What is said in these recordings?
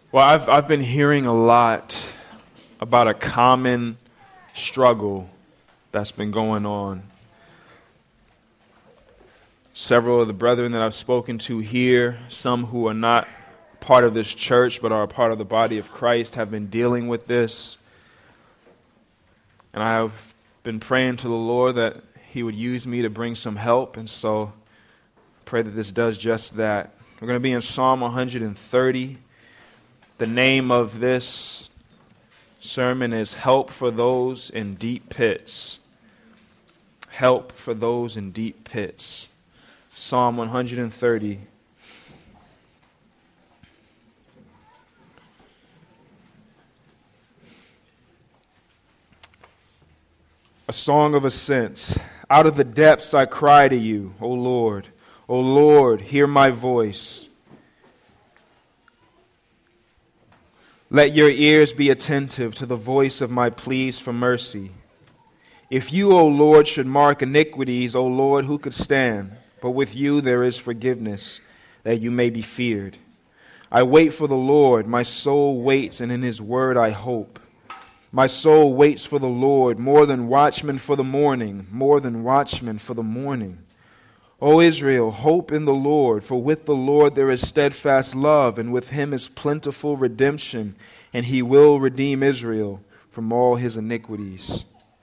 Well, I've been hearing a lot about a common struggle that's been going on. Several of the brethren that I've spoken to here, some who are not part of this church but are a part of the body of Christ, have been dealing with this. And I've been praying to the Lord that He would use me to bring some help, and so I pray that this does just that. We're going to be in Psalm 130. The name of this sermon is Help for Those in Deep Pits. Help for Those in Deep Pits. Psalm 130. A song of ascents. Out of the depths I cry to you, O Lord. O Lord, hear my voice. Let your ears be attentive to the voice of my pleas for mercy. If you, O Lord, should mark iniquities, O Lord, who could stand? But with you there is forgiveness, that you may be feared. I wait for the Lord, my soul waits, and in His word I hope. My soul waits for the Lord, more than watchmen for the morning, more than watchmen for the morning. O Israel, hope in the Lord, for with the Lord there is steadfast love, and with Him is plentiful redemption, and He will redeem Israel from all his iniquities.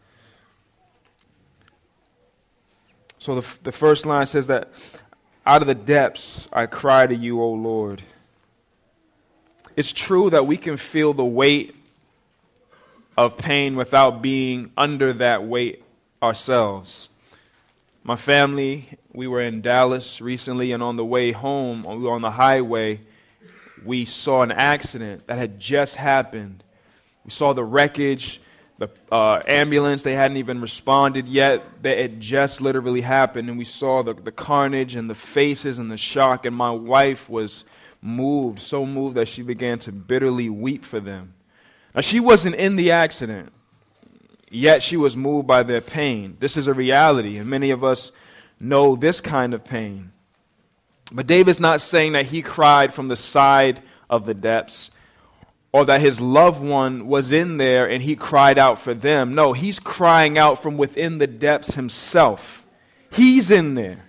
So the first line says that, out of the depths I cry to you, O Lord. It's true that we can feel the weight of pain without being under that weight ourselves. My family, we were in Dallas recently, and on the way home, we were on the highway, we saw an accident that had just happened. We saw the wreckage, the ambulance, they hadn't even responded yet. It just literally happened, and we saw the carnage and the faces and the shock, and my wife was moved, so moved that she began to bitterly weep for them. Now, she wasn't in the accident, yet she was moved by their pain. This is a reality, and many of us know this kind of pain. But David's not saying that he cried from the side of the depths, or that his loved one was in there and he cried out for them. No, he's crying out from within the depths himself. He's in there.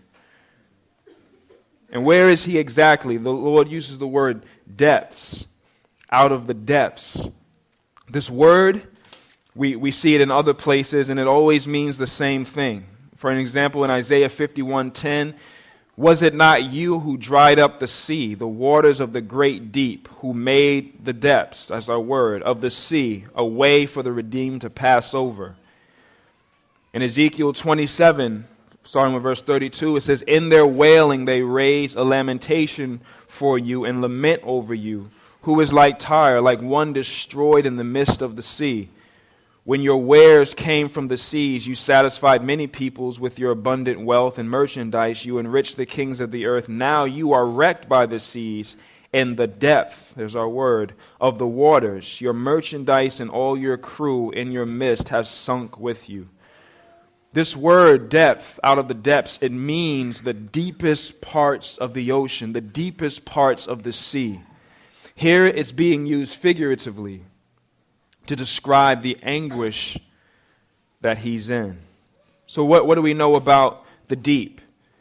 And where is he exactly? The Lord uses the word depths, out of the depths. This word, we see it in other places, and it always means the same thing. For an example, in Isaiah 51:10, was it not you who dried up the sea, the waters of the great deep, who made the depths, as our word, of the sea, a way for the redeemed to pass over? In Ezekiel 27, starting with verse 32, it says, in their wailing they raise a lamentation for you and lament over you, who is like Tyre, like one destroyed in the midst of the sea. When your wares came from the seas, you satisfied many peoples with your abundant wealth and merchandise. You enriched the kings of the earth. Now you are wrecked by the seas and the depth, there's our word, of the waters. Your merchandise and all your crew in your midst have sunk with you. This word, depth, out of the depths, it means the deepest parts of the ocean, the deepest parts of the sea. Here it's being used figuratively to describe the anguish that he's in. So what do we know about the deep?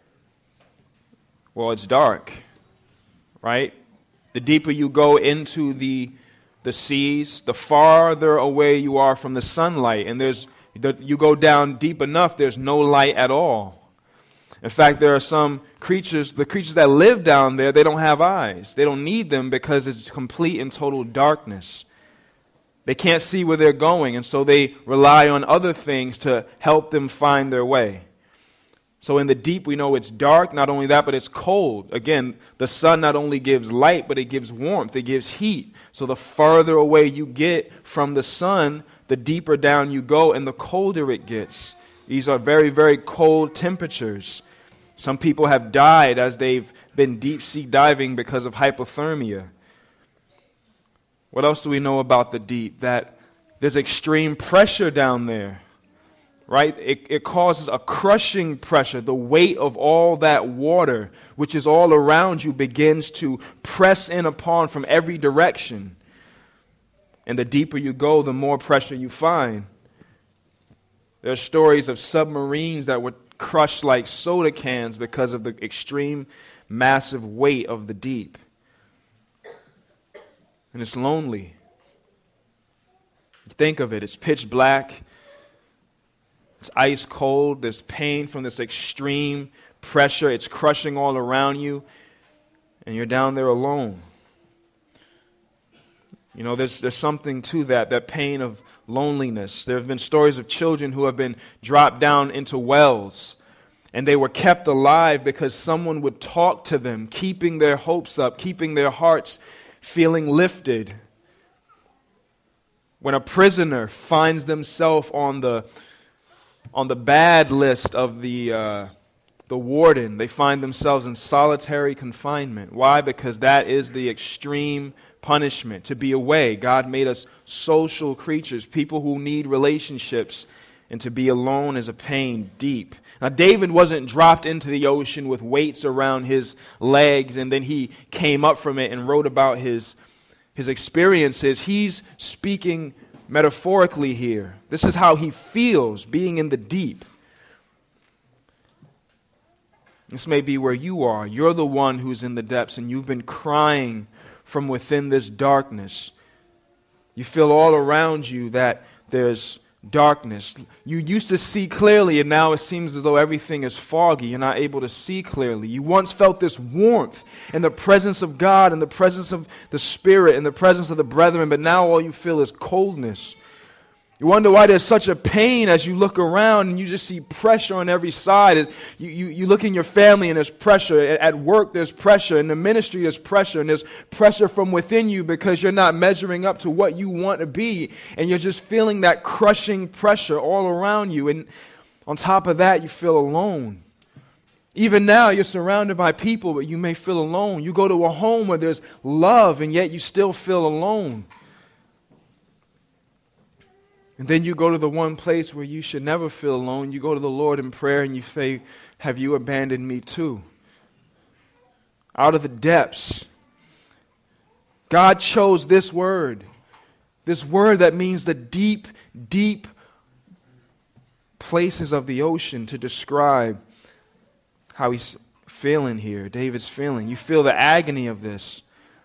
Well, it's dark, right? The deeper you go into the seas, the farther away you are from the sunlight. And you go down deep enough, there's no light at all. In fact, there are some creatures, the creatures that live down there, they don't have eyes. They don't need them because it's complete and total darkness. They can't see where they're going, and so they rely on other things to help them find their way. So in the deep, we know it's dark. Not only that, but it's cold. Again, the sun not only gives light, but it gives warmth. It gives heat. So the farther away you get from the sun, the deeper down you go, and the colder it gets. These are very, very cold temperatures. Some people have died as they've been deep-sea diving because of hypothermia. What else do we know about the deep? That there's extreme pressure down there. right? It causes a crushing pressure. The weight of all that water, which is all around you, begins to press in upon from every direction. And the deeper you go, the more pressure you find. There are stories of submarines that were crushed like soda cans because of the extreme, massive weight of the deep. And it's lonely. Think of it. It's pitch black. It's ice cold. There's pain from this extreme pressure. It's crushing all around you. And you're down there alone. You know, there's something to that pain of loneliness. There have been stories of children who have been dropped down into wells, and they were kept alive because someone would talk to them, keeping their hopes up, keeping their hearts feeling lifted. When a prisoner finds themselves on the bad list of the warden, they find themselves in solitary confinement. Why? Because that is the extreme punishment, to be away. God made us social creatures, people who need relationships, and to be alone is a pain deep. Now, David wasn't dropped into the ocean with weights around his legs, and then he came up from it and wrote about his experiences. He's speaking metaphorically here. This is how he feels being in the deep. This may be where you are. You're the one who's in the depths, and you've been crying from within this darkness. You feel all around you that there's darkness. You used to see clearly, and now it seems as though everything is foggy. You're not able to see clearly. You once felt this warmth in the presence of God, in the presence of the Spirit, in the presence of the brethren, but now all you feel is coldness. You wonder why there's such a pain as you look around and you just see pressure on every side. You look in your family and there's pressure. At work there's pressure. In the ministry there's pressure. And there's pressure from within you because you're not measuring up to what you want to be. And you're just feeling that crushing pressure all around you. And on top of that, you feel alone. Even now, you're surrounded by people, but you may feel alone. You go to a home where there's love, and yet you still feel alone. And then you go to the one place where you should never feel alone. You go to the Lord in prayer and you say, have you abandoned me too? Out of the depths, God chose this word that means the deep, deep places of the ocean, to describe how he's feeling here, David's feeling. You feel the agony of this.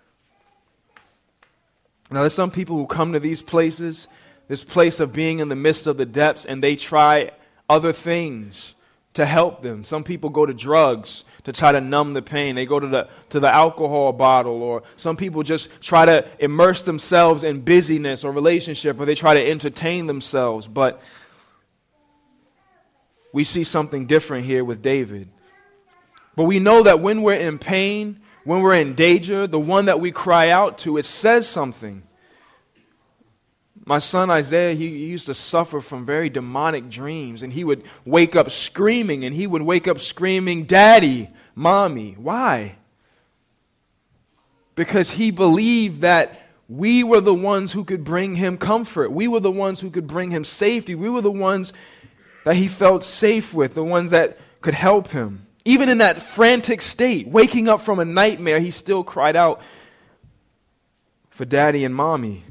Now, there's some people who come to these places, this place of being in the midst of the depths, and they try other things to help them. Some people go to drugs to try to numb the pain. They go to the alcohol bottle, or some people just try to immerse themselves in busyness or relationship, or they try to entertain themselves. But we see something different here with David. But we know that when we're in pain, when we're in danger, the one that we cry out to, it says something. My son Isaiah, he used to suffer from very demonic dreams, and he would wake up screaming, Daddy, Mommy. Why? Because he believed that we were the ones who could bring him comfort. We were the ones who could bring him safety. We were the ones that he felt safe with, the ones that could help him. Even in that frantic state, waking up from a nightmare, he still cried out for Daddy and Mommy.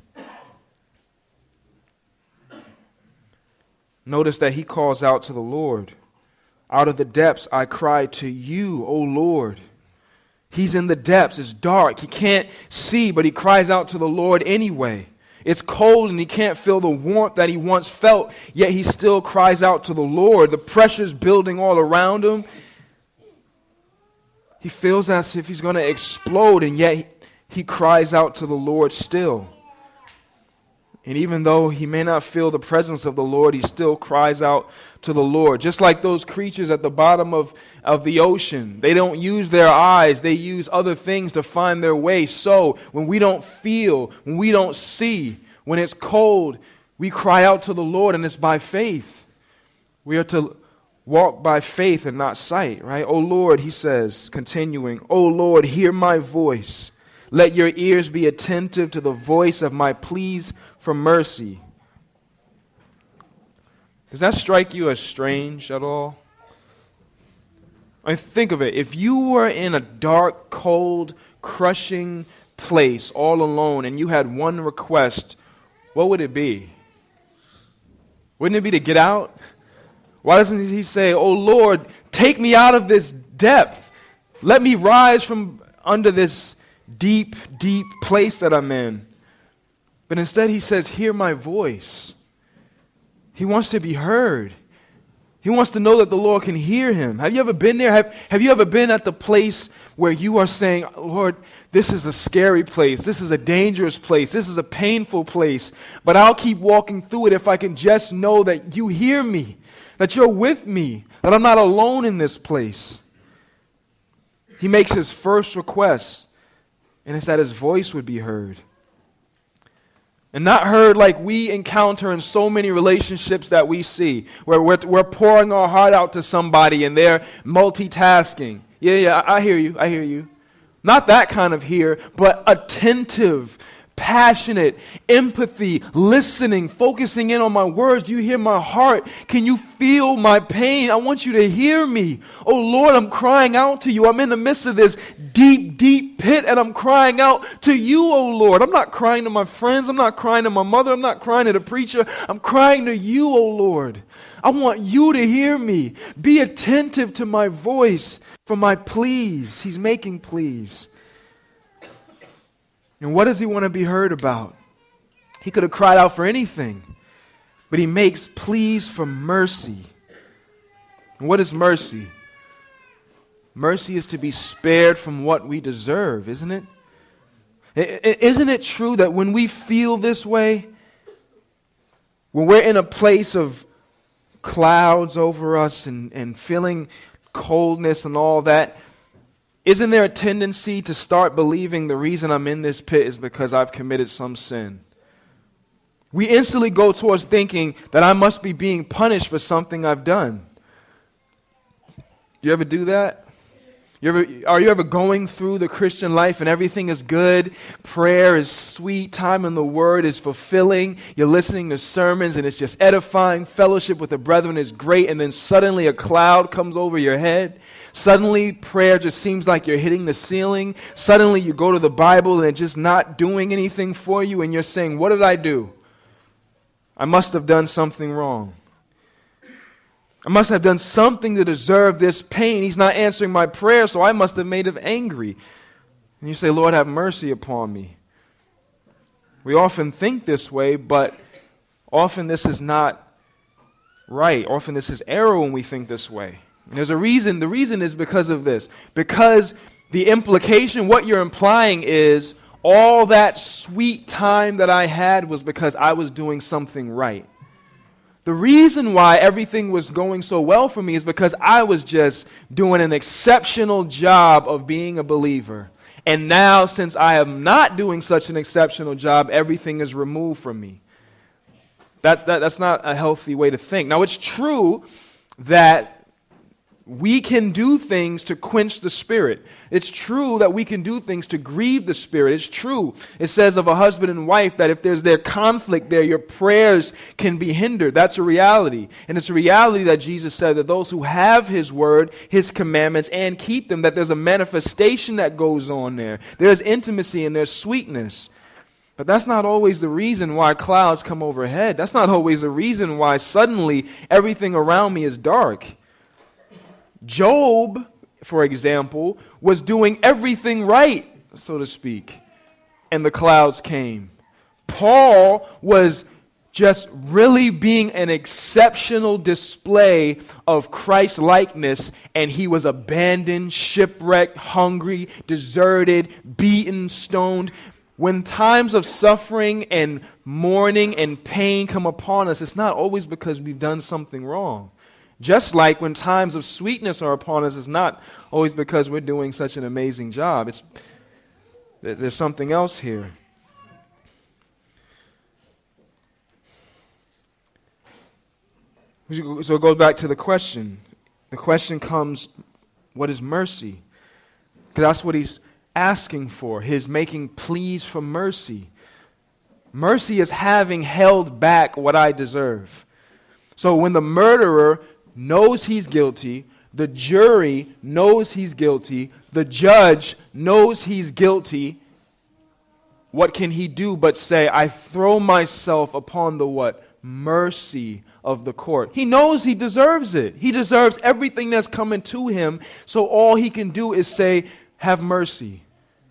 Notice that he calls out to the Lord. Out of the depths I cry to you, O Lord. He's in the depths. It's dark. He can't see, but he cries out to the Lord anyway. It's cold and he can't feel the warmth that he once felt, yet he still cries out to the Lord. The pressure's building all around him. He feels as if he's going to explode, and yet he cries out to the Lord still. And even though he may not feel the presence of the Lord, he still cries out to the Lord. Just like those creatures at the bottom of the ocean. They don't use their eyes. They use other things to find their way. So when we don't feel, when we don't see, when it's cold, we cry out to the Lord, and it's by faith. We are to walk by faith and not sight, right? O Lord, he says, continuing, O Lord, hear my voice. Let your ears be attentive to the voice of my pleas for mercy. Does that strike you as strange at all? I mean, think of it. If you were in a dark, cold, crushing place all alone and you had one request, what would it be? Wouldn't it be to get out? Why doesn't he say, "Oh Lord, take me out of this depth. Let me rise from under this deep, deep place that I'm in"? But instead he says, "Hear my voice." He wants to be heard. He wants to know that the Lord can hear him. Have you ever been there? Have you ever been at the place where you are saying, "Lord, this is a scary place. This is a dangerous place. This is a painful place. But I'll keep walking through it if I can just know that you hear me, that you're with me, that I'm not alone in this place." He makes his first request, and it's that his voice would be heard. And not heard like we encounter in so many relationships that we see, where we're pouring our heart out to somebody and they're multitasking. Yeah, I hear you. Not that kind of hear, but attentive, passionate, empathy, listening, focusing in on my words. Do you hear my heart? Can you feel my pain? I want you to hear me. Oh Lord, I'm crying out to you. I'm in the midst of this deep, deep pit and I'm crying out to you, oh Lord. I'm not crying to my friends. I'm not crying to my mother. I'm not crying to the preacher. I'm crying to you, oh Lord. I want you to hear me. Be attentive to my voice for my pleas. He's making pleas. And what does he want to be heard about? He could have cried out for anything, but he makes pleas for mercy. And what is mercy? Mercy is to be spared from what we deserve, isn't it? Isn't it true that when we feel this way, when we're in a place of clouds over us and feeling coldness and all that, isn't there a tendency to start believing the reason I'm in this pit is because I've committed some sin? We instantly go towards thinking that I must be being punished for something I've done. You ever do that? Are you ever going through the Christian life and everything is good? Prayer is sweet. Time in the Word is fulfilling. You're listening to sermons and it's just edifying. Fellowship with the brethren is great. And then suddenly a cloud comes over your head. Suddenly prayer just seems like you're hitting the ceiling. Suddenly you go to the Bible and it's just not doing anything for you. And you're saying, what did I do? I must have done something wrong. I must have done something to deserve this pain. He's not answering my prayer, so I must have made him angry. And you say, Lord, have mercy upon me. We often think this way, but often this is not right. Often this is error when we think this way. And there's a reason. The reason is because of this. Because the implication, what you're implying is, all that sweet time that I had was because I was doing something right. The reason why everything was going so well for me is because I was just doing an exceptional job of being a believer. And now, since I am not doing such an exceptional job, everything is removed from me. That's not a healthy way to think. Now, it's true that we can do things to quench the Spirit. It's true that we can do things to grieve the Spirit. It's true. It says of a husband and wife that if there's their conflict there, your prayers can be hindered. That's a reality. And it's a reality that Jesus said that those who have His word, His commandments, and keep them, that there's a manifestation that goes on there. There's intimacy and there's sweetness. But that's not always the reason why clouds come overhead. That's not always the reason why suddenly everything around me is dark. Job, for example, was doing everything right, so to speak, and the clouds came. Paul was just really being an exceptional display of Christ's likeness, and he was abandoned, shipwrecked, hungry, deserted, beaten, stoned. When times of suffering and mourning and pain come upon us, it's not always because we've done something wrong. Just like when times of sweetness are upon us, it's not always because we're doing such an amazing job. There's something else here. So it goes back to the question. The question comes, what is mercy? Because that's what he's asking for. He's making pleas for mercy. Mercy is having held back what I deserve. So when the murderer knows he's guilty, the jury knows he's guilty, the judge knows he's guilty, what can he do but say, I throw myself upon the what? Mercy of the court. He knows he deserves it. He deserves everything that's coming to him, so all he can do is say, have mercy.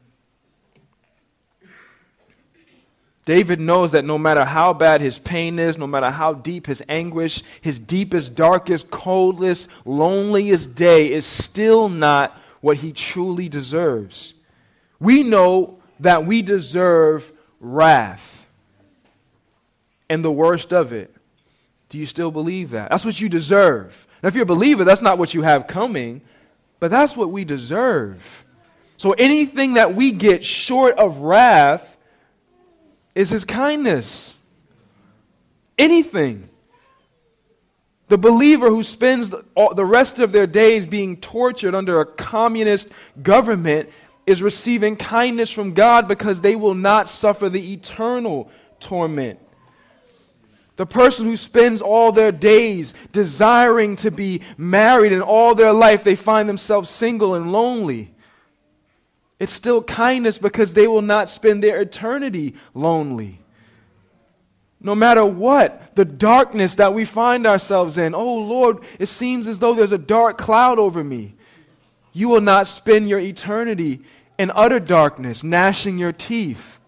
David knows that no matter how bad his pain is, no matter how deep his anguish, his deepest, darkest, coldest, loneliest day is still not what he truly deserves. We know that we deserve wrath and the worst of it. Do you still believe that? That's what you deserve. Now, if you're a believer, that's not what you have coming, but that's what we deserve. So anything that we get short of wrath is his kindness. Anything. The believer who spends the rest of their days being tortured under a communist government is receiving kindness from God because they will not suffer the eternal torment. The person who spends all their days desiring to be married and all their life they find themselves single and lonely, it's still kindness because they will not spend their eternity lonely. No matter what, the darkness that we find ourselves in, oh Lord, it seems as though there's a dark cloud over me. You will not spend your eternity in utter darkness, gnashing your teeth.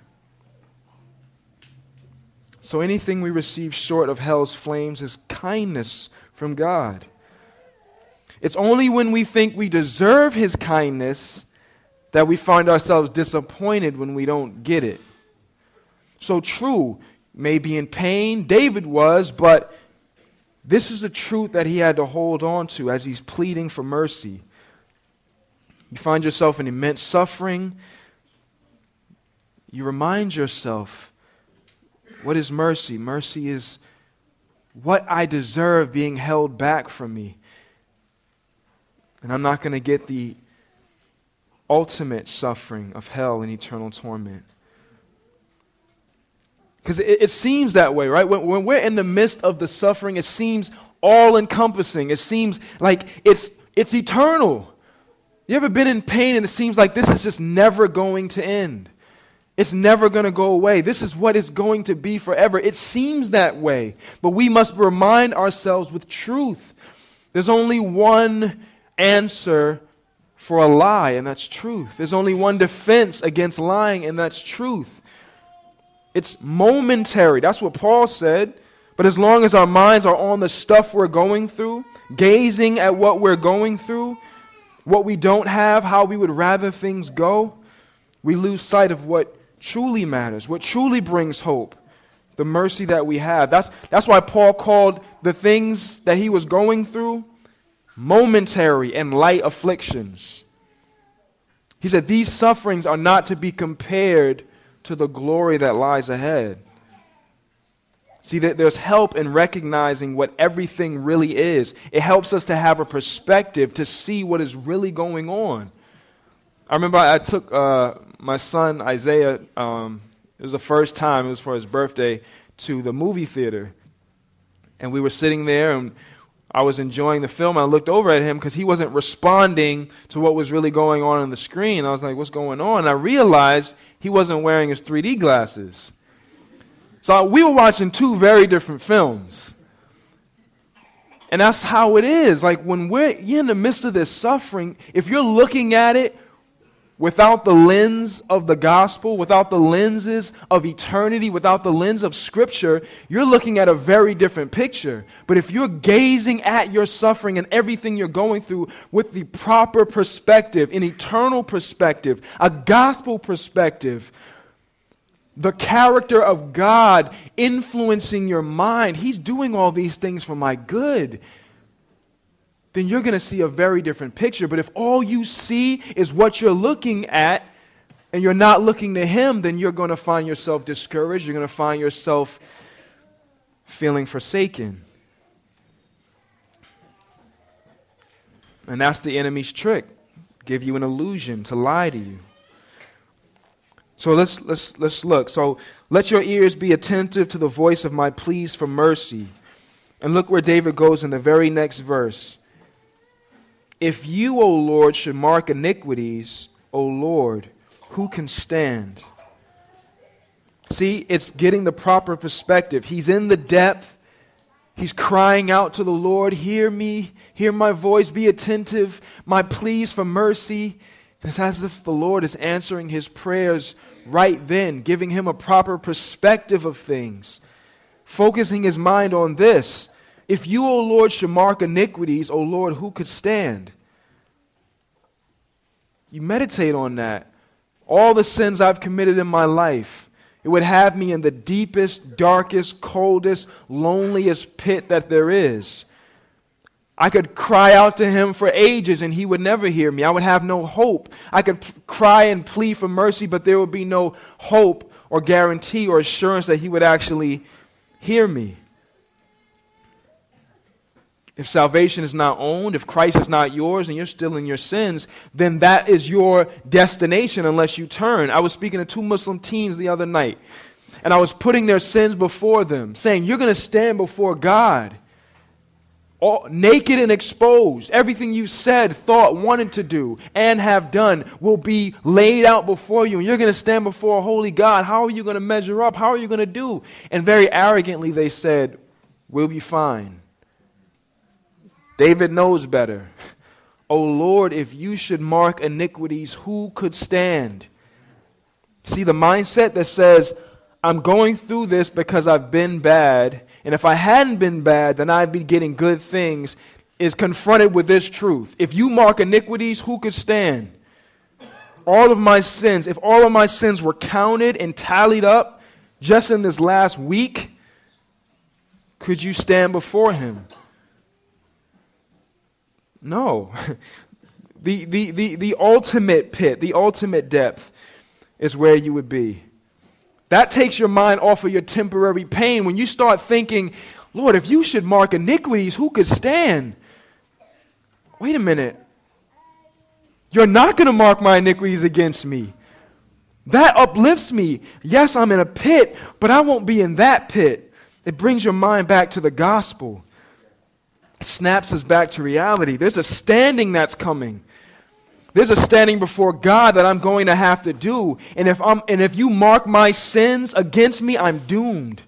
So anything we receive short of hell's flames is kindness from God. It's only when we think we deserve his kindness that we find ourselves disappointed when we don't get it. So true, maybe in pain, David was, but this is a truth that he had to hold on to as he's pleading for mercy. You find yourself in immense suffering, you remind yourself, what is mercy? Mercy is what I deserve being held back from me. And I'm not going to get the ultimate suffering of hell and eternal torment. Because it seems that way, right? When we're in the midst of the suffering, it seems all-encompassing. It seems like it's eternal. You ever been in pain and it seems like this is just never going to end? It's never going to go away. This is what it's going to be forever. It seems that way. But we must remind ourselves with truth. There's only one answer for a lie, and that's truth. There's only one defense against lying, and that's truth. It's momentary. That's what Paul said. But as long as our minds are on the stuff we're going through, gazing at what we're going through, what we don't have, how we would rather things go, we lose sight of what truly matters, what truly brings hope, the mercy that we have. That's why Paul called the things that he was going through momentary and light afflictions. He said these sufferings are not to be compared to the glory that lies ahead. See, that there's help in recognizing what everything really is. It helps us to have a perspective to see what is really going on. I remember I took my son Isaiah, it was the first time, it was for his birthday, to the movie theater. And we were sitting there and I was enjoying the film. I looked over at him because he wasn't responding to what was really going on the screen. I was like, what's going on? And I realized he wasn't wearing his 3D glasses. So we were watching two very different films. And that's how it is. Like when you're in the midst of this suffering, if you're looking at it without the lens of the gospel, without the lenses of eternity, without the lens of Scripture, you're looking at a very different picture. But if you're gazing at your suffering and everything you're going through with the proper perspective, an eternal perspective, a gospel perspective, the character of God influencing your mind, He's doing all these things for my good, then you're going to see a very different picture. But if all you see is what you're looking at and you're not looking to Him, then you're going to find yourself discouraged. You're going to find yourself feeling forsaken. And that's the enemy's trick, give you an illusion, to lie to you. So let's look. So let your ears be attentive to the voice of my pleas for mercy. And look where David goes in the very next verse. If you, O Lord, should mark iniquities, O Lord, who can stand? See, it's getting the proper perspective. He's in the depth. He's crying out to the Lord, hear me, hear my voice, be attentive, my pleas for mercy. It's as if the Lord is answering his prayers right then, giving him a proper perspective of things, focusing his mind on this. If you, O Lord, should mark iniquities, O Lord, who could stand? You meditate on that. All the sins I've committed in my life, it would have me in the deepest, darkest, coldest, loneliest pit that there is. I could cry out to him for ages and he would never hear me. I would have no hope. I could cry and plead for mercy, but there would be no hope or guarantee or assurance that he would actually hear me. If salvation is not owned, if Christ is not yours and you're still in your sins, then that is your destination unless you turn. I was speaking to 2 Muslim teens the other night, and I was putting their sins before them, saying, you're going to stand before God, all naked and exposed. Everything you said, thought, wanted to do, and have done will be laid out before you, and you're going to stand before a holy God. How are you going to measure up? How are you going to do? And very arrogantly they said, we'll be fine. David knows better. O Lord, if you should mark iniquities, who could stand? See, the mindset that says, I'm going through this because I've been bad, and if I hadn't been bad, then I'd be getting good things, is confronted with this truth. If you mark iniquities, who could stand? All of my sins, if all of my sins were counted and tallied up just in this last week, could you stand before him? No. The ultimate pit, the ultimate depth is where you would be. That takes your mind off of your temporary pain. When you start thinking, Lord, if you should mark iniquities, who could stand? Wait a minute. You're not going to mark my iniquities against me. That uplifts me. Yes, I'm in a pit, but I won't be in that pit. It brings your mind back to the gospel. Snaps us back to reality. There's a standing that's coming. There's a standing before God that I'm going to have to do. And if you mark my sins against me, I'm doomed.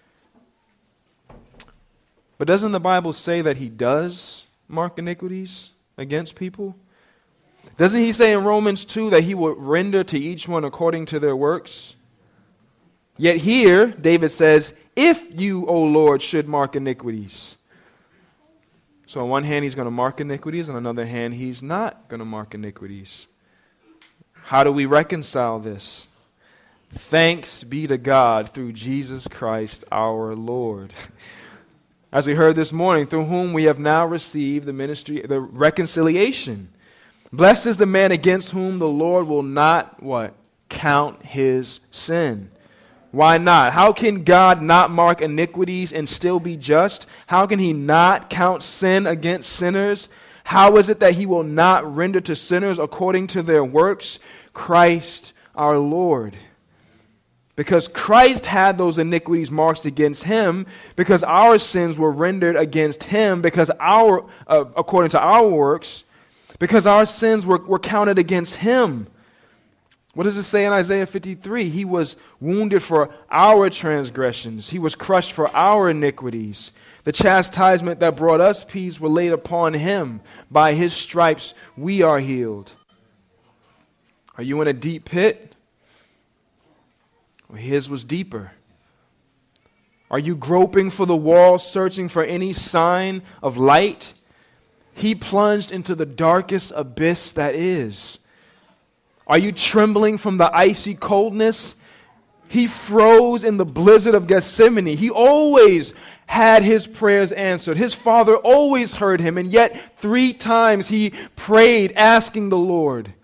But doesn't the Bible say that he does mark iniquities against people? Doesn't he say in Romans 2 that he will render to each one according to their works? Yet here, David says, if you, O Lord, should mark iniquities. So on one hand, he's going to mark iniquities. On another hand, he's not going to mark iniquities. How do we reconcile this? Thanks be to God through Jesus Christ our Lord. As we heard this morning, through whom we have now received the ministry, the reconciliation. Blessed is the man against whom the Lord will not, what? Count his sin. Why not? How can God not mark iniquities and still be just? How can he not count sin against sinners? How is it that he will not render to sinners according to their works? Christ our Lord. Because Christ had those iniquities marked against him, because our sins were rendered against him, because according to our works, because our sins were counted against him. What does it say in Isaiah 53? He was wounded for our transgressions. He was crushed for our iniquities. The chastisement that brought us peace were laid upon him. By his stripes we are healed. Are you in a deep pit? Well, his was deeper. Are you groping for the wall, searching for any sign of light? He plunged into the darkest abyss that is. Are you trembling from the icy coldness? He froze in the blizzard of Gethsemane. He always had his prayers answered. His Father always heard him, and yet 3 times he prayed, asking the Lord.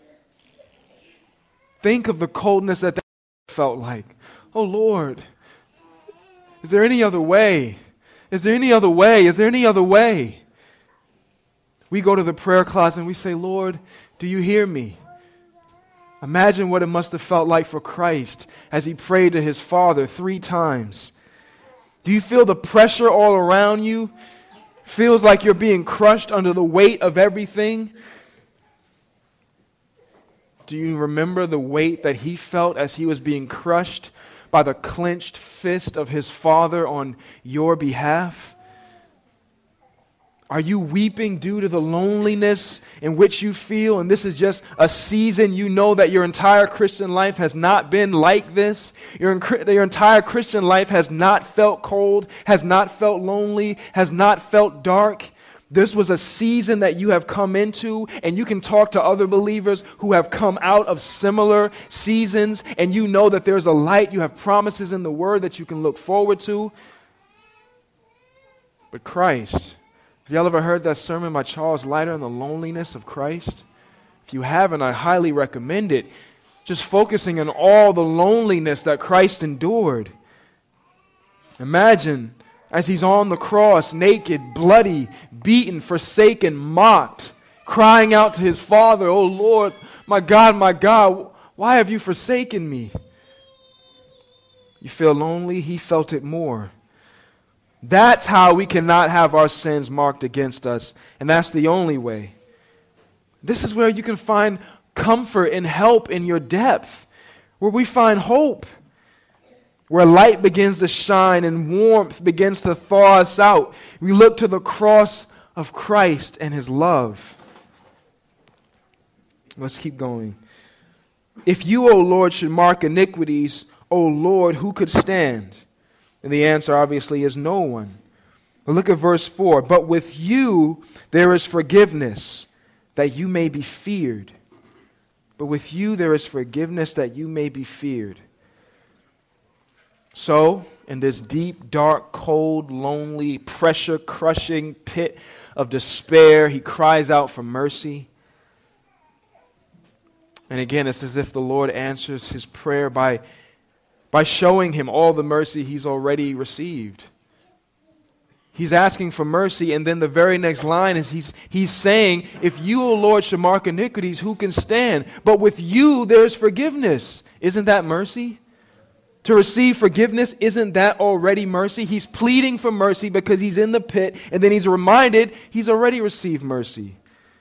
Think of the coldness that felt like. Oh Lord, is there any other way? Is there any other way? Is there any other way? We go to the prayer closet and we say, Lord, do you hear me? Imagine what it must have felt like for Christ as he prayed to his Father 3 times. Do you feel the pressure all around you? Feels like you're being crushed under the weight of everything? Do you remember the weight that he felt as he was being crushed by the clenched fist of his Father on your behalf? Are you weeping due to the loneliness in which you feel? And this is just a season you know that your entire Christian life has not been like this. Your entire Christian life has not felt cold, has not felt lonely, has not felt dark. This was a season that you have come into, and you can talk to other believers who have come out of similar seasons, and you know that there's a light. You have promises in the Word that you can look forward to. But Christ, have y'all ever heard that sermon by Charles Leiter on the loneliness of Christ? If you haven't, I highly recommend it. Just focusing on all the loneliness that Christ endured. Imagine as he's on the cross, naked, bloody, beaten, forsaken, mocked, crying out to his Father, "Oh Lord, my God, why have you forsaken me?" You feel lonely? He felt it more. That's how we cannot have our sins marked against us, and that's the only way. This is where you can find comfort and help in your depth, where we find hope, where light begins to shine and warmth begins to thaw us out. We look to the cross of Christ and his love. Let's keep going. If you, O Lord, should mark iniquities, O Lord, who could stand? And the answer obviously is no one. But look at verse 4. But with you there is forgiveness, that you may be feared. But with you there is forgiveness, that you may be feared. So, in this deep, dark, cold, lonely, pressure-crushing pit of despair, he cries out for mercy. And again, it's as if the Lord answers his prayer by showing him all the mercy he's already received. He's asking for mercy, and then the very next line is he's saying, if you, O Lord, should mark iniquities, who can stand? But with you there's forgiveness. Isn't that mercy? To receive forgiveness, isn't that already mercy? He's pleading for mercy because he's in the pit, and then he's reminded he's already received mercy.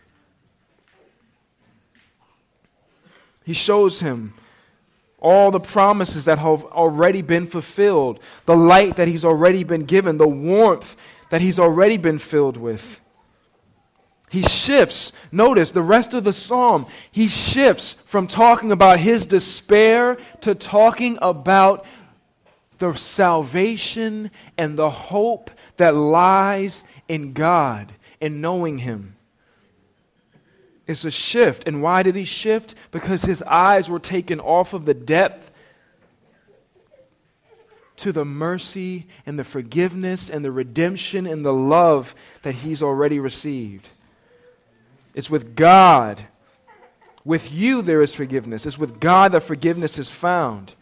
He shows him all the promises that have already been fulfilled, the light that he's already been given, the warmth that he's already been filled with. He shifts, notice the rest of the psalm, he shifts from talking about his despair to talking about the salvation and the hope that lies in God and knowing him. It's a shift. And why did he shift? Because his eyes were taken off of the depth to the mercy and the forgiveness and the redemption and the love that he's already received. It's with God. With you there is forgiveness. It's with God that forgiveness is found.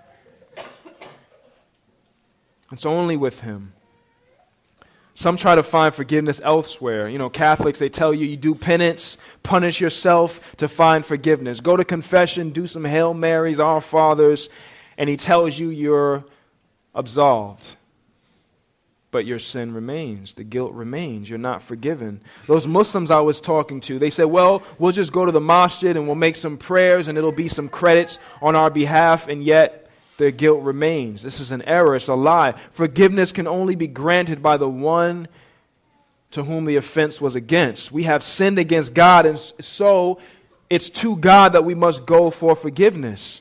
It's only with him. Some try to find forgiveness elsewhere. You know, Catholics, they tell you you do penance, punish yourself to find forgiveness. Go to confession, do some Hail Marys, Our Fathers, and he tells you you're absolved. But your sin remains. The guilt remains. You're not forgiven. Those Muslims I was talking to, they said, well, we'll just go to the masjid and we'll make some prayers and it'll be some credits on our behalf, and yet their guilt remains. This is an error. It's a lie. Forgiveness can only be granted by the one to whom the offense was against. We have sinned against God, and so it's to God that we must go for forgiveness.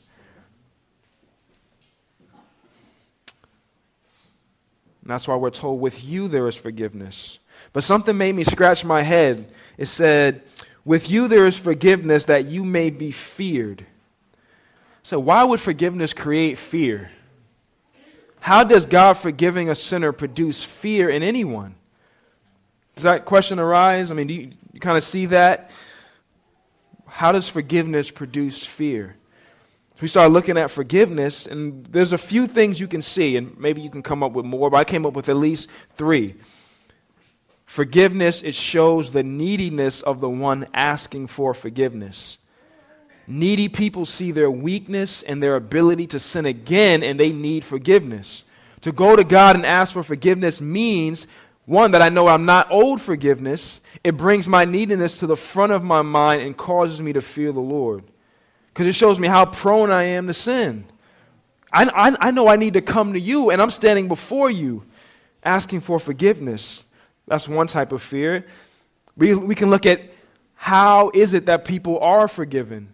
And that's why we're told, with you there is forgiveness. But something made me scratch my head. It said, with you there is forgiveness, that you may be feared. So why would forgiveness create fear? How does God forgiving a sinner produce fear in anyone? Does that question arise? I mean, do you kind of see that? How does forgiveness produce fear? We start looking at forgiveness, and there's a few things you can see, and maybe you can come up with more, but I came up with at least 3. Forgiveness, it shows the neediness of the one asking for forgiveness. Needy people see their weakness and their ability to sin again, and they need forgiveness. To go to God and ask for forgiveness means, one, that I know I'm not owed forgiveness. It brings my neediness to the front of my mind and causes me to fear the Lord. Because it shows me how prone I am to sin. I know I need to come to you, and I'm standing before you asking for forgiveness. That's one type of fear. We can look at how is it that people are forgiven.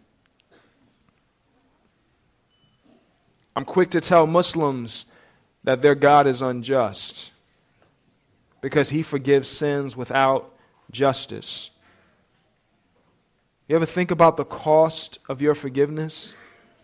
I'm quick to tell Muslims that their God is unjust because he forgives sins without justice. You ever think about the cost of your forgiveness?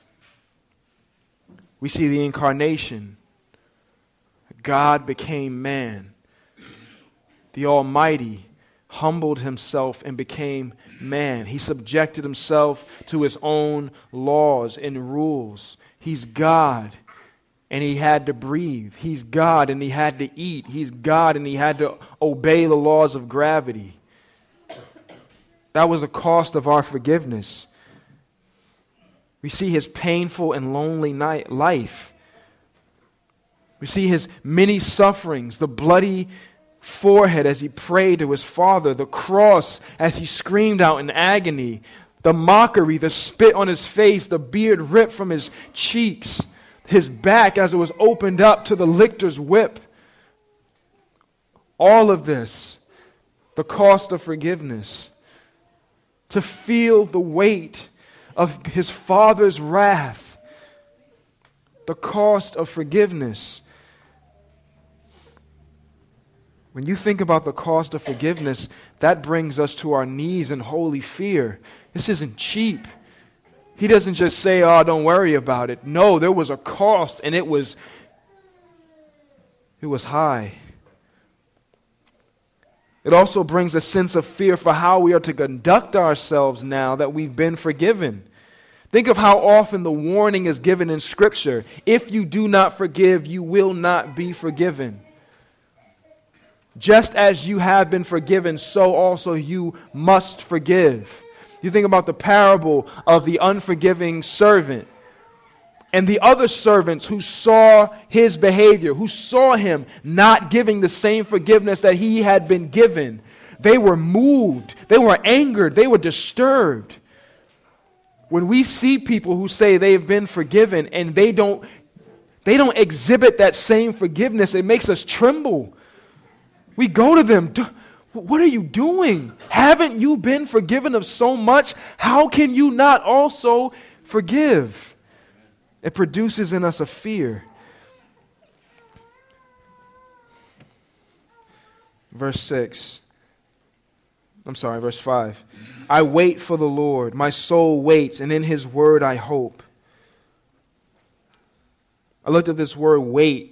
We see the incarnation. God became man. The Almighty humbled himself and became man. He subjected himself to his own laws and rules. He's God, and he had to breathe. He's God, and he had to eat. He's God, and he had to obey the laws of gravity. That was the cost of our forgiveness. We see his painful and lonely life. We see his many sufferings, the bloody forehead as he prayed to his Father, the cross as he screamed out in agony, the mockery, the spit on his face, the beard ripped from his cheeks, his back as it was opened up to the lictor's whip. All of this, the cost of forgiveness. To feel the weight of his Father's wrath, the cost of forgiveness. When you think about the cost of forgiveness, that brings us to our knees in holy fear. This isn't cheap. He doesn't just say, oh, don't worry about it. No, there was a cost, and it was high. It also brings a sense of fear for how we are to conduct ourselves now that we've been forgiven. Think of how often the warning is given in Scripture. If you do not forgive, you will not be forgiven. Just as you have been forgiven, so also you must forgive. You think about the parable of the unforgiving servant and the other servants who saw his behavior, who saw him not giving the same forgiveness that he had been given. They were moved, they were angered, they were disturbed. When we see people who say they've been forgiven and they don't exhibit that same forgiveness, it makes us tremble. We go to them, what are you doing? Haven't you been forgiven of so much? How can you not also forgive? It produces in us a fear. Verse 5. I wait for the Lord. My soul waits, and in his word I hope. I looked at this word wait.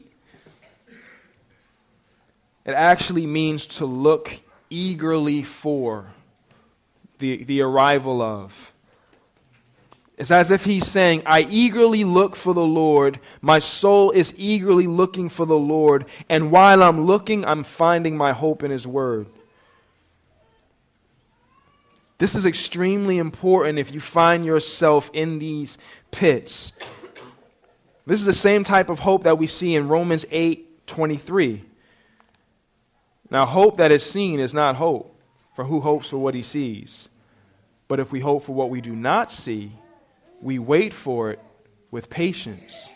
It actually means to look eagerly for, the arrival of. It's as if he's saying, I eagerly look for the Lord. My soul is eagerly looking for the Lord. And while I'm looking, I'm finding my hope in his word. This is extremely important if you find yourself in these pits. This is the same type of hope that we see in Romans 8:23. Now, hope that is seen is not hope, for who hopes for what he sees? But if we hope for what we do not see, we wait for it with patience.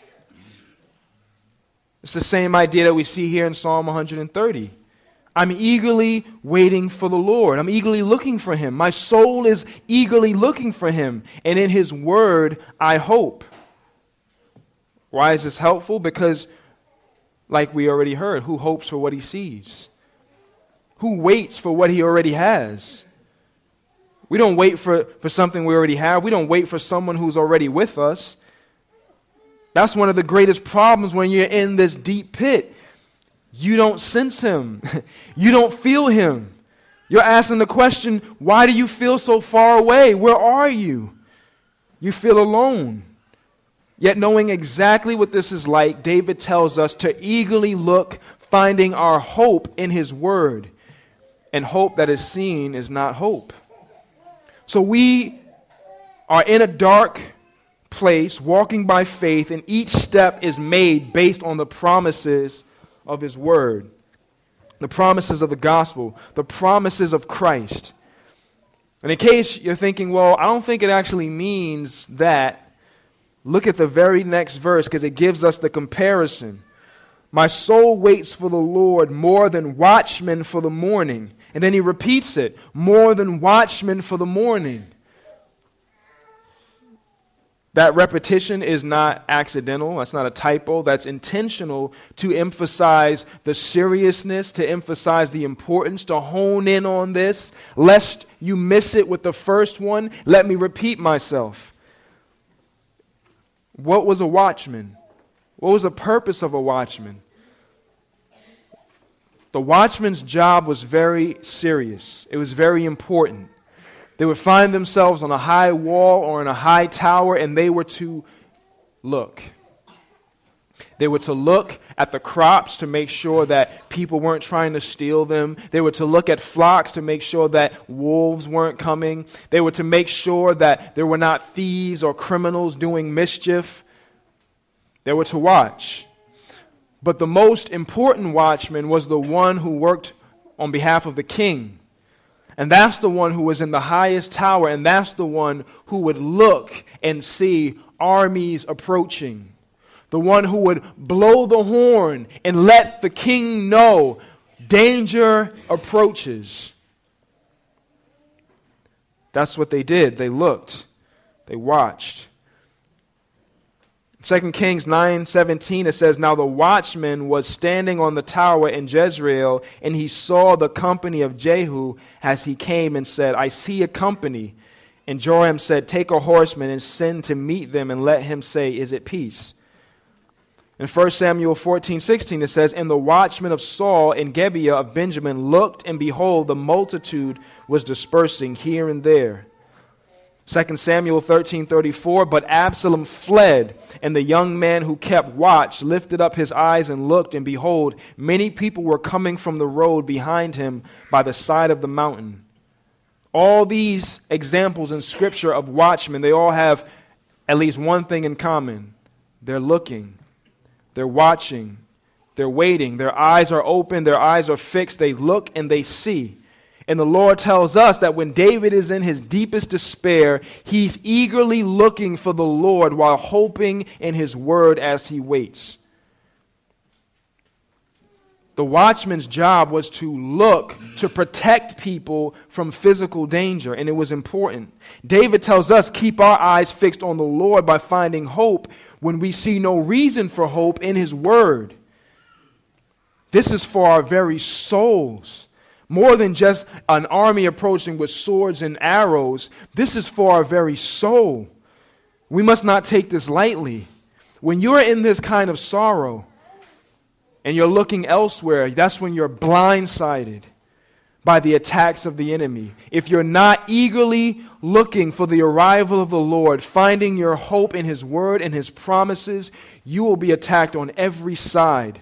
It's the same idea that we see here in Psalm 130. I'm eagerly waiting for the Lord. I'm eagerly looking for him. My soul is eagerly looking for him. And in his word, I hope. Why is this helpful? Because, like we already heard, who hopes for what he sees? Who waits for what he already has? We don't wait for something we already have. We don't wait for someone who's already with us. That's one of the greatest problems when you're in this deep pit. You don't sense him. You don't feel him. You're asking the question, why do you feel so far away? Where are you? You feel alone. Yet knowing exactly what this is like, David tells us to eagerly look, finding our hope in his word. And hope that is seen is not hope. So we are in a dark place, walking by faith, and each step is made based on the promises of his word, the promises of the gospel, the promises of Christ. And in case you're thinking, well, I don't think it actually means that, look at the very next verse because it gives us the comparison. My soul waits for the Lord more than watchmen for the morning. And then he repeats it, more than watchmen for the morning. That repetition is not accidental. That's not a typo. That's intentional to emphasize the seriousness, to emphasize the importance, to hone in on this. Lest you miss it with the first one, let me repeat myself. What was a watchman? What was the purpose of a watchman? The watchman's job was very serious. It was very important. They would find themselves on a high wall or in a high tower, and they were to look. They were to look at the crops to make sure that people weren't trying to steal them. They were to look at flocks to make sure that wolves weren't coming. They were to make sure that there were not thieves or criminals doing mischief. They were to watch. But the most important watchman was the one who worked on behalf of the king. And that's the one who was in the highest tower, and that's the one who would look and see armies approaching. The one who would blow the horn and let the king know danger approaches. That's what they did. They looked. They watched. 2 Kings 9:17, it says, Now the watchman was standing on the tower in Jezreel, and he saw the company of Jehu as he came and said, I see a company. And Joram said, Take a horseman and send to meet them and let him say, Is it peace? In 1 Samuel 14:16, it says, And the watchman of Saul in Gibeah of Benjamin looked, and behold, the multitude was dispersing here and there. 2 Samuel 13:34, But Absalom fled, and the young man who kept watch lifted up his eyes and looked, and behold, many people were coming from the road behind him by the side of the mountain. All these examples in Scripture of watchmen, they all have at least one thing in common. They're looking, they're watching, they're waiting, their eyes are open, their eyes are fixed, they look and they see. And the Lord tells us that when David is in his deepest despair, he's eagerly looking for the Lord while hoping in his word as he waits. The watchman's job was to look, to protect people from physical danger, and it was important. David tells us, keep our eyes fixed on the Lord by finding hope when we see no reason for hope in his word. This is for our very souls. More than just an army approaching with swords and arrows, this is for our very soul. We must not take this lightly. When you're in this kind of sorrow and you're looking elsewhere, that's when you're blindsided by the attacks of the enemy. If you're not eagerly looking for the arrival of the Lord, finding your hope in his word and his promises, you will be attacked on every side.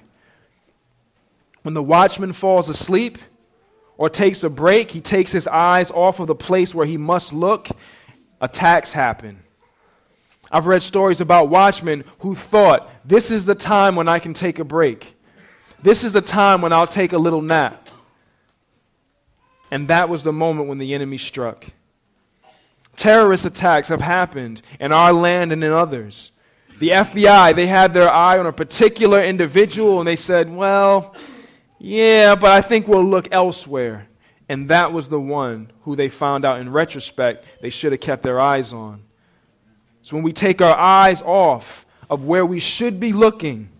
When the watchman falls asleep, or takes a break, he takes his eyes off of the place where he must look, attacks happen. I've read stories about watchmen who thought, this is the time when I can take a break. This is the time when I'll take a little nap. And that was the moment when the enemy struck. Terrorist attacks have happened in our land and in others. The FBI, they had their eye on a particular individual and they said, well, yeah, but I think we'll look elsewhere. And that was the one who they found out in retrospect they should have kept their eyes on. So when we take our eyes off of where we should be looking,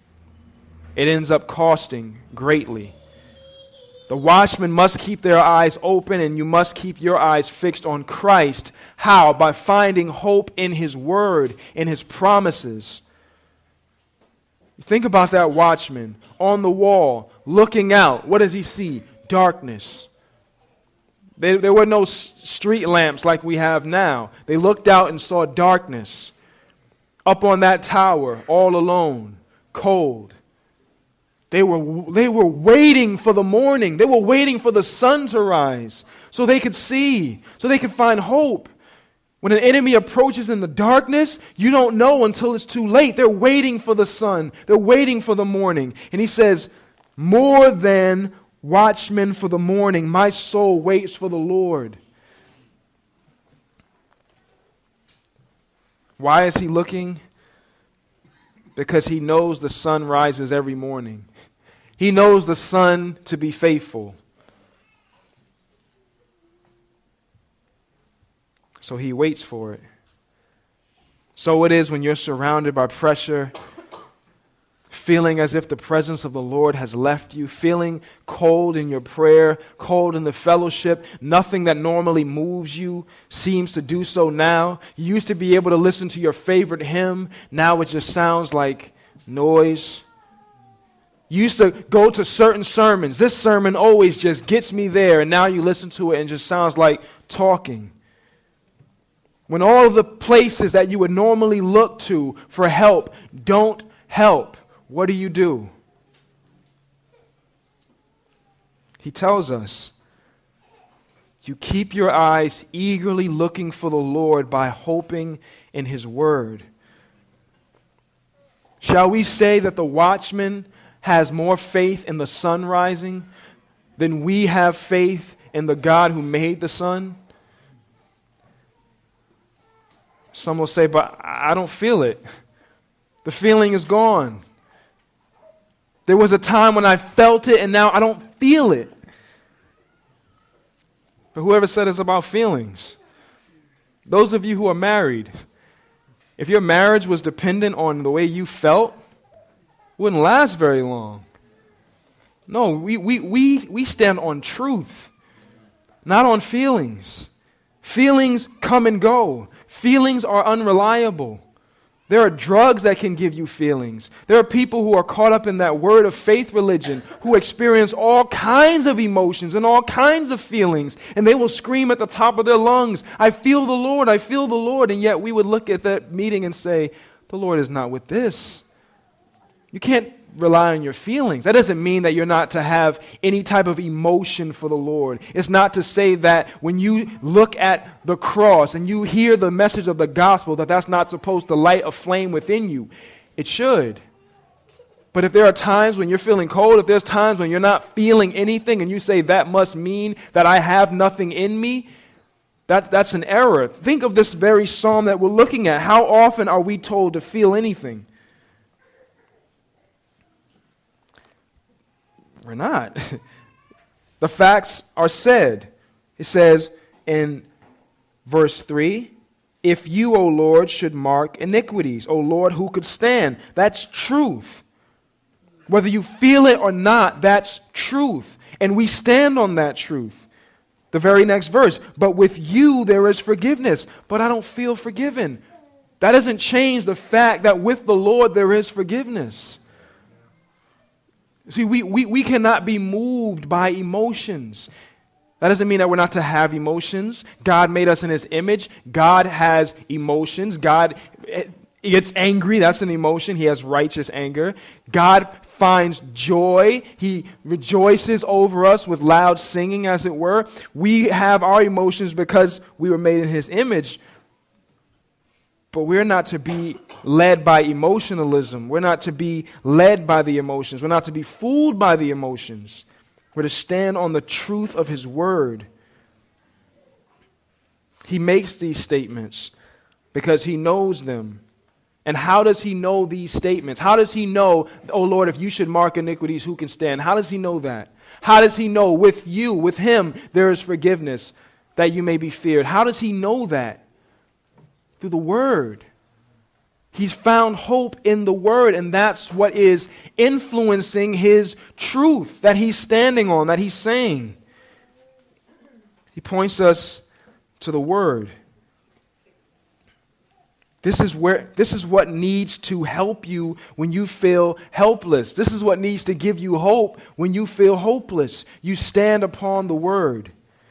it ends up costing greatly. The watchman must keep their eyes open, and you must keep your eyes fixed on Christ. How? By finding hope in his word, in his promises. Think about that watchman on the wall, looking out. What does he see? Darkness. There were no street lamps like we have now. They looked out and saw darkness. Up on that tower, all alone, cold. They were waiting for the morning. They were waiting for the sun to rise so they could see, so they could find hope. When an enemy approaches in the darkness, you don't know until it's too late. They're waiting for the sun. They're waiting for the morning. And he says, more than watchmen for the morning, my soul waits for the Lord. Why is he looking? Because he knows the sun rises every morning. He knows the sun to be faithful. So he waits for it. So it is when you're surrounded by pressure, feeling as if the presence of the Lord has left you, feeling cold in your prayer, cold in the fellowship. Nothing that normally moves you seems to do so now. You used to be able to listen to your favorite hymn. Now it just sounds like noise. You used to go to certain sermons. This sermon always just gets me there. And now you listen to it and it just sounds like talking. When all of the places that you would normally look to for help don't help, what do? He tells us, you keep your eyes eagerly looking for the Lord by hoping in His word. Shall we say that the watchman has more faith in the sun rising than we have faith in the God who made the sun? Some will say, but I don't feel it. The feeling is gone. There was a time when I felt it and now I don't feel it. But whoever said it's about feelings? Those of you who are married, if your marriage was dependent on the way you felt, it wouldn't last very long. No, we stand on truth, not on feelings. Feelings come and go. Feelings are unreliable. There are drugs that can give you feelings. There are people who are caught up in that word of faith religion who experience all kinds of emotions and all kinds of feelings, and they will scream at the top of their lungs, I feel the Lord, I feel the Lord, and yet we would look at that meeting and say, the Lord is not with this. You can't rely on your feelings. That doesn't mean that you're not to have any type of emotion for the Lord. It's not to say that when you look at the cross and you hear the message of the gospel that that's not supposed to light a flame within you. It should. But if there are times when you're feeling cold, if there's times when you're not feeling anything and you say that must mean that I have nothing in me, that's an error. Think of this very psalm that we're looking at. How often are we told to feel anything? We're not. The facts are said. It says in verse 3, if you, O Lord, should mark iniquities, O Lord, who could stand? That's truth. Whether you feel it or not, that's truth. And we stand on that truth. The very next verse, but with you there is forgiveness, but I don't feel forgiven. That doesn't change the fact that with the Lord there is forgiveness. See, we cannot be moved by emotions. That doesn't mean that we're not to have emotions. God made us in His image. God has emotions. God gets angry. That's an emotion. He has righteous anger. God finds joy. He rejoices over us with loud singing, as it were. We have our emotions because we were made in His image. But we're not to be led by emotionalism. We're not to be led by the emotions. We're not to be fooled by the emotions. We're to stand on the truth of His word. He makes these statements because He knows them. And how does He know these statements? How does He know, oh Lord, if you should mark iniquities, who can stand? How does He know that? How does He know with you, with Him, there is forgiveness, that you may be feared? How does He know that? Through the Word. He's found hope in the Word, and that's what is influencing His truth that He's standing on, that He's saying. He points us to the Word. This is what needs to help you when you feel helpless. This is what needs to give you hope when you feel hopeless. You stand upon the Word.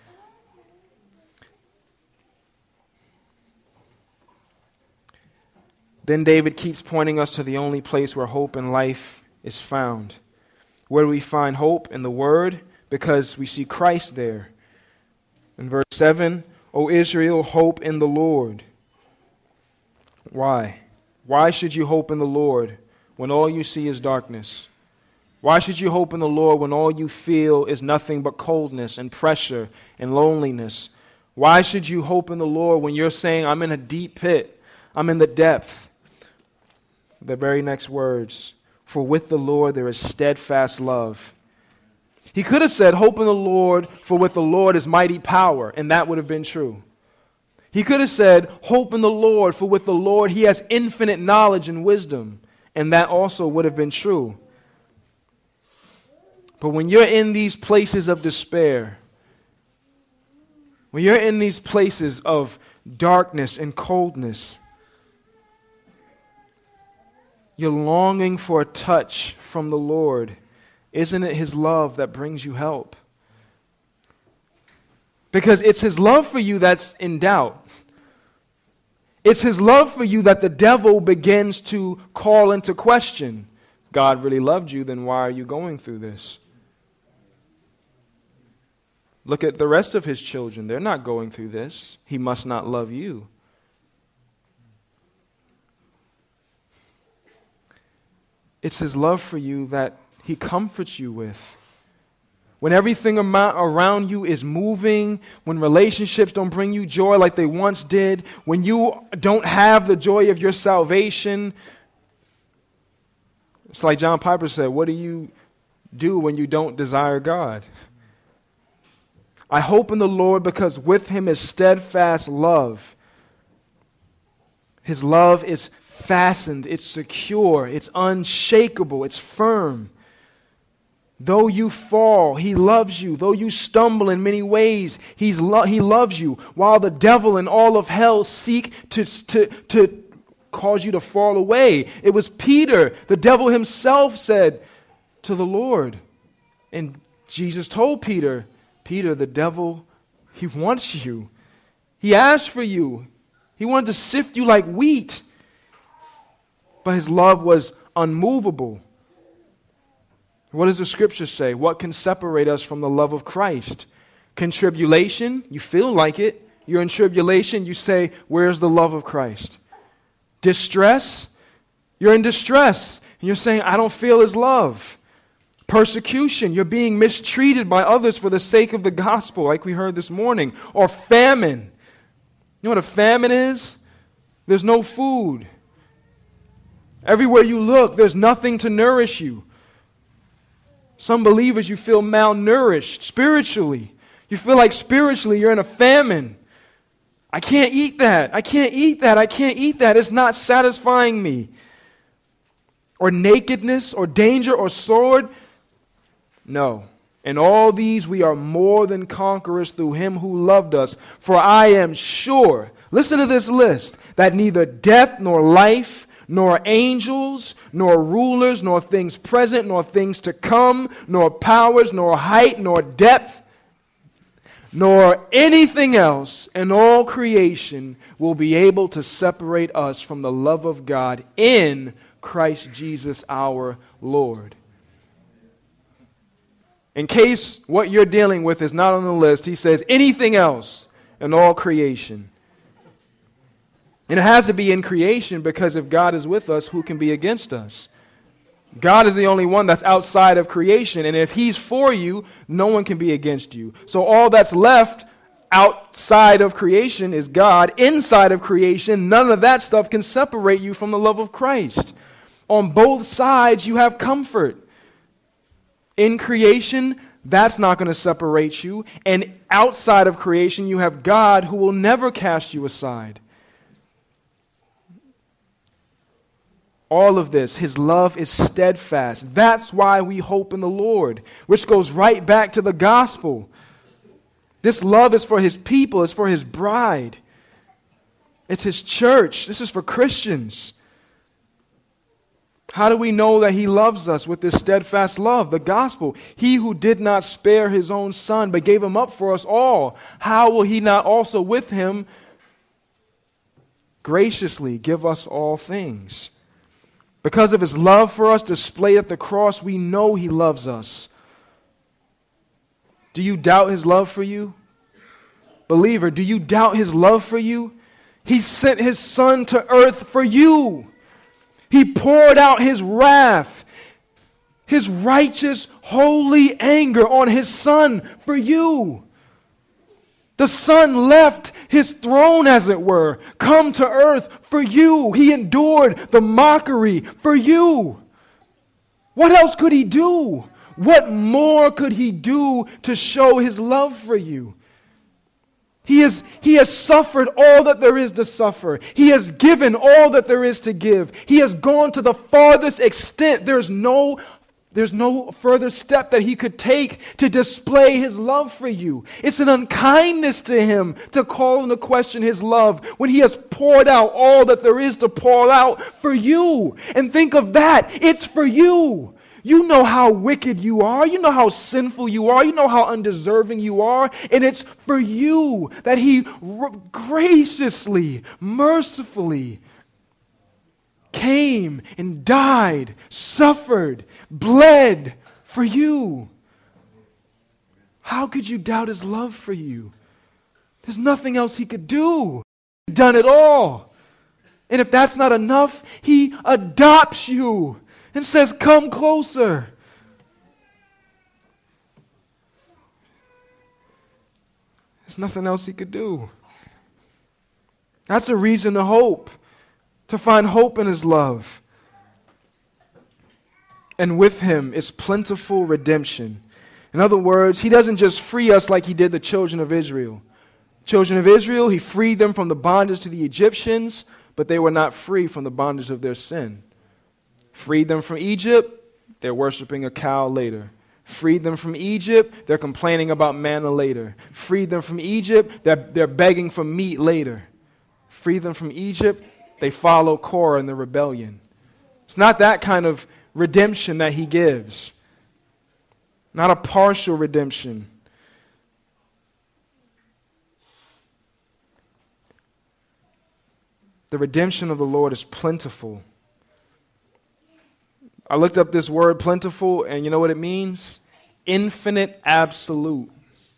Then David keeps pointing us to the only place where hope and life is found. Where do we find hope? In the Word, because we see Christ there. In verse 7, O Israel, hope in the Lord. Why? Why should you hope in the Lord when all you see is darkness? Why should you hope in the Lord when all you feel is nothing but coldness and pressure and loneliness? Why should you hope in the Lord when you're saying, I'm in a deep pit, I'm in the depth? The very next words, for with the Lord there is steadfast love. He could have said, hope in the Lord, for with the Lord is mighty power, and that would have been true. He could have said, hope in the Lord, for with the Lord he has infinite knowledge and wisdom, and that also would have been true. But when you're in these places of despair, when you're in these places of darkness and coldness, you're longing for a touch from the Lord. Isn't it His love that brings you help? Because it's His love for you that's in doubt. It's His love for you that the devil begins to call into question. God really loved you, then why are you going through this? Look at the rest of His children. They're not going through this. He must not love you. It's His love for you that He comforts you with. When everything around you is moving, when relationships don't bring you joy like they once did, when you don't have the joy of your salvation, it's like John Piper said, what do you do when you don't desire God? I hope in the Lord because with Him is steadfast love. His love is fastened, it's secure, it's unshakable, it's firm. Though you fall, He loves you. Though you stumble in many ways, He loves you. While the devil and all of hell seek to cause you to fall away. It was Peter, the devil himself said to the Lord. And Jesus told Peter, Peter, the devil, he wants you. He asked for you. He wanted to sift you like wheat. But His love was unmovable. What does the Scripture say? What can separate us from the love of Christ? Can tribulation? You feel like it. You're in tribulation. You say, where's the love of Christ? Distress? You're in distress. And you're saying, I don't feel His love. Persecution. You're being mistreated by others for the sake of the gospel, like we heard this morning. Or famine. You know what a famine is? There's no food. Everywhere you look, there's nothing to nourish you. Some believers, you feel malnourished spiritually. You feel like spiritually you're in a famine. I can't eat that. I can't eat that. I can't eat that. It's not satisfying me. Or nakedness, or danger, or sword. No. In all these we are more than conquerors through Him who loved us. For I am sure, listen to this list, that neither death nor life, nor angels, nor rulers, nor things present, nor things to come, nor powers, nor height, nor depth, nor anything else in all creation will be able to separate us from the love of God in Christ Jesus our Lord. In case what you're dealing with is not on the list, he says anything else in all creation. And it has to be in creation because if God is with us, who can be against us? God is the only one that's outside of creation. And if He's for you, no one can be against you. So all that's left outside of creation is God. Inside of creation, none of that stuff can separate you from the love of Christ. On both sides, you have comfort. In creation, that's not going to separate you. And outside of creation, you have God who will never cast you aside. All of this, His love is steadfast. That's why we hope in the Lord, which goes right back to the gospel. This love is for His people, it's for His bride. It's His church. This is for Christians. How do we know that He loves us with this steadfast love? The gospel. He who did not spare His own Son, but gave Him up for us all, how will He not also with Him graciously give us all things? Because of His love for us displayed at the cross, we know He loves us. Do you doubt His love for you? Believer, do you doubt His love for you? He sent his Son to earth for you. He poured out his wrath, his righteous, holy anger on his Son for you. The Son left his throne, as it were, come to earth for you. He endured the mockery for you. What else could he do? What more could he do to show his love for you? He has suffered all that there is to suffer. He has given all that there is to give. He has gone to the farthest extent. There's no further step that he could take to display his love for you. It's an unkindness to him to call into question his love when he has poured out all that there is to pour out for you. And think of that. It's for you. You know how wicked you are. You know how sinful you are. You know how undeserving you are. And it's for you that he graciously, mercifully came and died, suffered, bled for you. How could you doubt his love for you? There's nothing else he could do. He's done it all. And if that's not enough, he adopts you and says, come closer. There's nothing else he could do. That's a reason to hope. To find hope in his love. And with him is plentiful redemption. In other words, he doesn't just free us like he did the children of Israel. Children of Israel, he freed them from the bondage to the Egyptians, but they were not free from the bondage of their sin. Freed them from Egypt, they're worshiping a cow later. Freed them from Egypt, they're complaining about manna later. Freed them from Egypt, they're begging for meat later. Freed them from Egypt, they follow Korah in the rebellion. It's not that kind of redemption that he gives. Not a partial redemption. The redemption of the Lord is plentiful. I looked up this word plentiful, and you know what it means? Infinite absolute.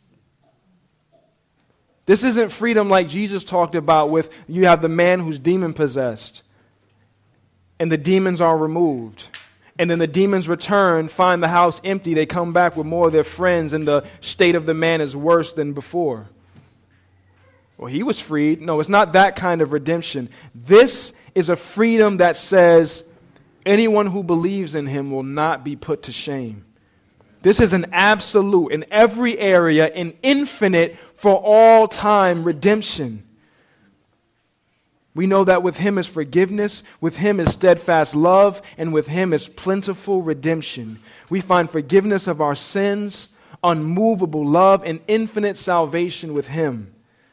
This isn't freedom like Jesus talked about with you have the man who's demon possessed and the demons are removed. And then the demons return, find the house empty, they come back with more of their friends and the state of the man is worse than before. Well, he was freed. No, it's not that kind of redemption. This is a freedom that says anyone who believes in him will not be put to shame. This is an absolute, in every area, an infinite, for all time redemption. We know that with him is forgiveness, with him is steadfast love, and with him is plentiful redemption. We find forgiveness of our sins, unmovable love, and infinite salvation with him.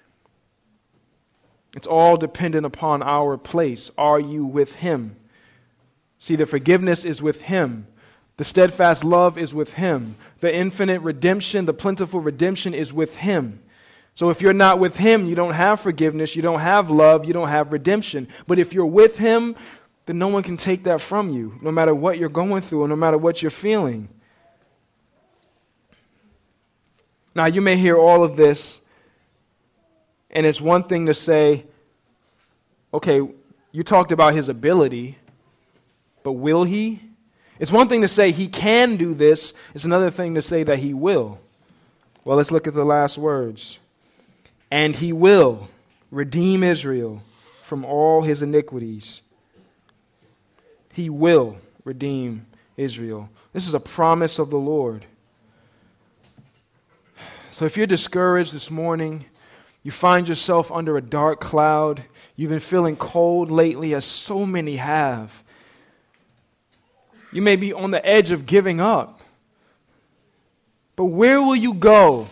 It's all dependent upon our place. Are you with him? See, the forgiveness is with him. The steadfast love is with him. The infinite redemption, the plentiful redemption is with him. So if you're not with him, you don't have forgiveness, you don't have love, you don't have redemption. But if you're with him, then no one can take that from you, no matter what you're going through or no matter what you're feeling. Now, you may hear all of this, and it's one thing to say, okay, you talked about his ability, but will he? It's one thing to say he can do this. It's another thing to say that he will. Well, let's look at the last words. And he will redeem Israel from all his iniquities. He will redeem Israel. This is a promise of the Lord. So if you're discouraged this morning, you find yourself under a dark cloud, you've been feeling cold lately, as so many have. You may be on the edge of giving up. But where will you go?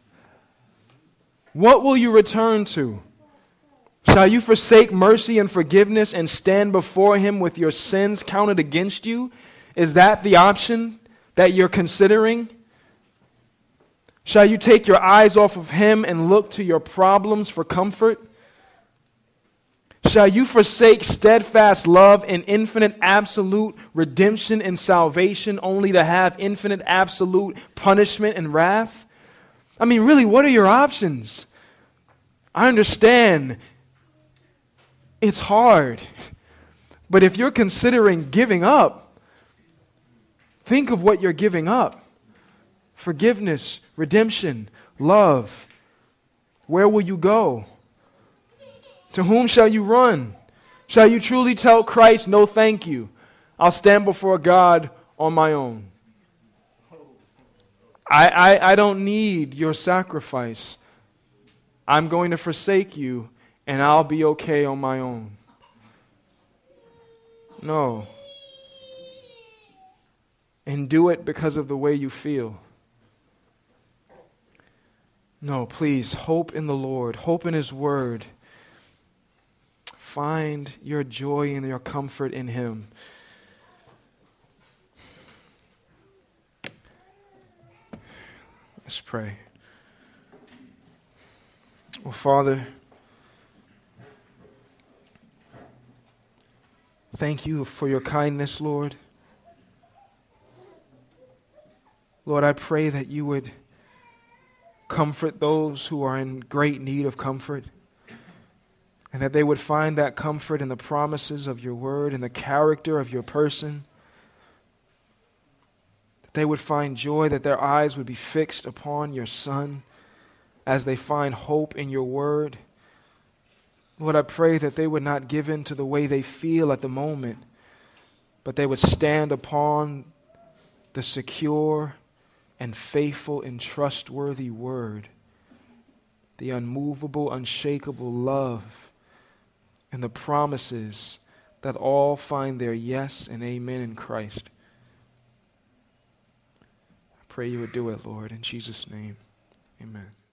What will you return to? Shall you forsake mercy and forgiveness and stand before him with your sins counted against you? Is that the option that you're considering? Shall you take your eyes off of him and look to your problems for comfort? Shall you forsake steadfast love and infinite absolute redemption and salvation only to have infinite absolute punishment and wrath? I mean, really, what are your options? I understand It's hard. But if you're considering giving up, think of what you're giving up. Forgiveness, redemption, love. Where will you go? To whom shall you run? Shall you truly tell Christ, no thank you? I'll stand before God on my own. I don't need your sacrifice. I'm going to forsake you, and I'll be okay on my own. No. And do it because of the way you feel. No, please, hope in the Lord. Hope in His Word. Find your joy and your comfort in Him. Let's pray. Well, Father, thank you for your kindness, Lord. Lord, I pray that you would comfort those who are in great need of comfort, and that they would find that comfort in the promises of your word and the character of your person. That they would find joy, that their eyes would be fixed upon your Son as they find hope in your word. Lord, I pray that they would not give in to the way they feel at the moment, but they would stand upon the secure and faithful and trustworthy word, the unmovable, unshakable love, and the promises that all find their yes and amen in Christ. I pray you would do it, Lord, in Jesus' name. Amen.